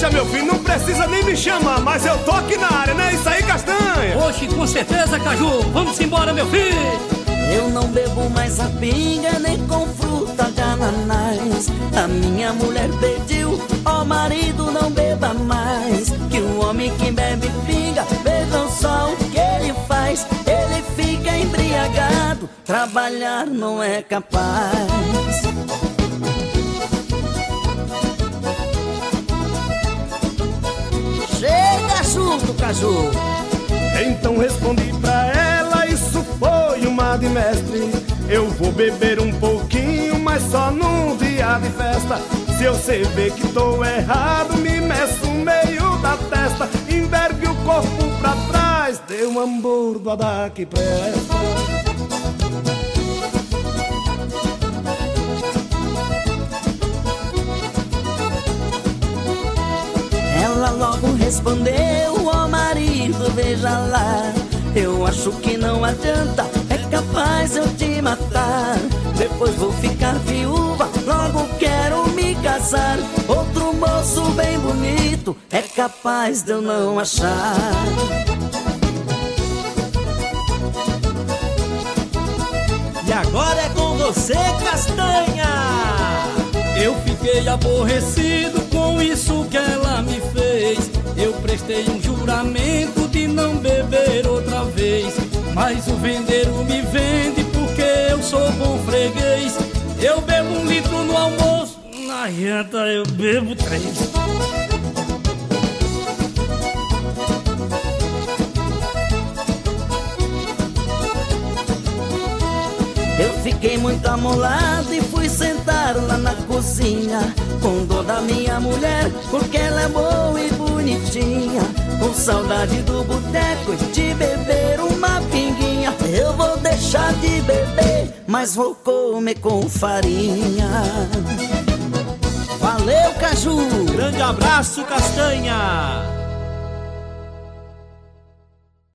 Deixa, meu filho, não precisa nem me chamar, mas eu tô aqui na área, né? Isso aí, Castanha. Oxe, com certeza, Caju. Vamos embora, meu filho. Eu não bebo mais a pinga, nem com fruta de ananás. A minha mulher pediu, ó marido, não beba mais. Que o homem que bebe pinga, vejam só o que ele faz. Ele fica embriagado, trabalhar não é capaz. Chega junto, Caju. Então respondi pra ela, isso foi uma de mestre. Eu vou beber um pouquinho, mas só num dia de festa. Se eu sei ver que tô errado, me meço no meio da testa. Envergue o corpo pra trás, dê um hamburgo a dar que presta. Ela logo respondeu, ó marido, veja lá. Eu acho que não adianta, é capaz eu te matar. Depois vou ficar viúva, logo quero me casar. Outro moço bem bonito, é capaz de eu não achar. E agora é com você, Castanha. Eu fiquei aborrecido com isso que ela me fez. Eu prestei um juramento de não beber outra vez. Mas o vendeiro me vende porque eu sou bom freguês. Eu bebo 1 litro no almoço, na janta eu bebo 3. Eu fiquei muito amolado e fui sentar lá na cozinha, com dor da minha mulher, porque ela é boa e bonitinha. Com saudade do boteco e de beber uma pinguinha. Eu vou deixar de beber, mas vou comer com farinha. Valeu, Caju! Grande abraço, Castanha!